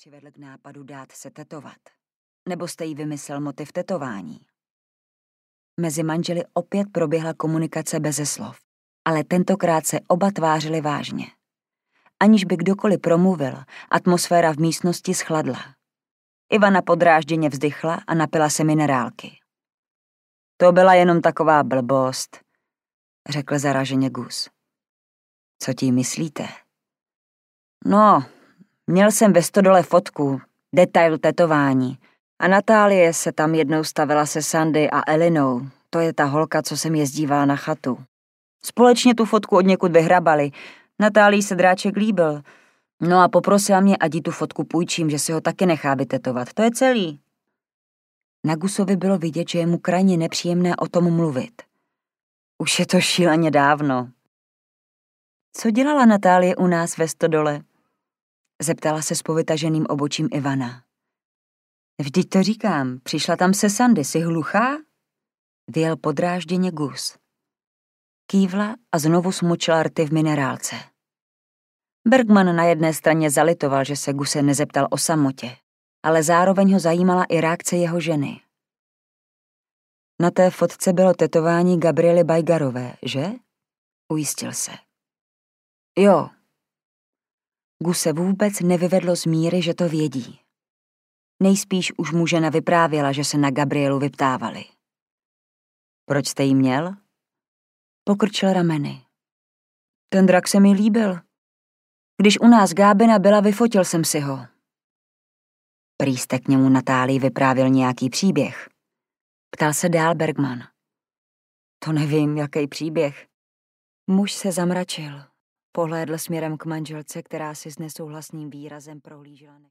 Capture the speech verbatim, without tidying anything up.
přivedl k nápadu dát se tetovat? Nebo jste jí vymyslel motiv tetování? Mezi manželi opět proběhla komunikace beze slov, ale tentokrát se oba tvářili vážně. Aniž by kdokoliv promluvil, atmosféra v místnosti schladla. Ivana podrážděně vzdychla a napila se minerálky. To byla jenom taková blbost, řekl zaraženě Gus. Co tím myslíte? No, měl jsem ve stodole fotku, detail tetování a Natálie se tam jednou stavila se Sandy a Elinou, to je ta holka, co jsem jezdívala na chatu. Společně tu fotku od někud vyhrabali, Natálii se dráček líbil, no a poprosila mě, ať jí tu fotku půjčím, že si ho taky nechá vytetovat, to je celý. Na Gusovi bylo vidět, že je mu krajně nepříjemné o tom mluvit. Už je to šíleně dávno. Co dělala Natálie u nás ve stodole? Zeptala se s povytaženým obočím Ivana. Vždyť to říkám, přišla tam se Sandy, jsi hluchá? Vyjel podrážděně Gus. Kývla a znovu smučila rty v minerálce. Bergman na jedné straně zalitoval, že se Guse nezeptal o samotě, ale zároveň ho zajímala i reakce jeho ženy. Na té fotce bylo tetování Gabriely Bajgarové, že? Ujistil se. Jo. Guse vůbec nevyvedlo z míry, že to vědí. Nejspíš už mu žena vyprávěla, že se na Gabrielu vyptávali. Proč jste jí měl? Pokrčil rameny. Ten drak se mi líbil. Když u nás Gábina byla, vyfotil jsem si ho. Prý jste k němu Natálii vyprávěl nějaký příběh. Ptal se dál Bergman. To nevím, jaký příběh. Muž se zamračil. Pohlédl směrem k manželce, která si s nesouhlasným výrazem prohlížela.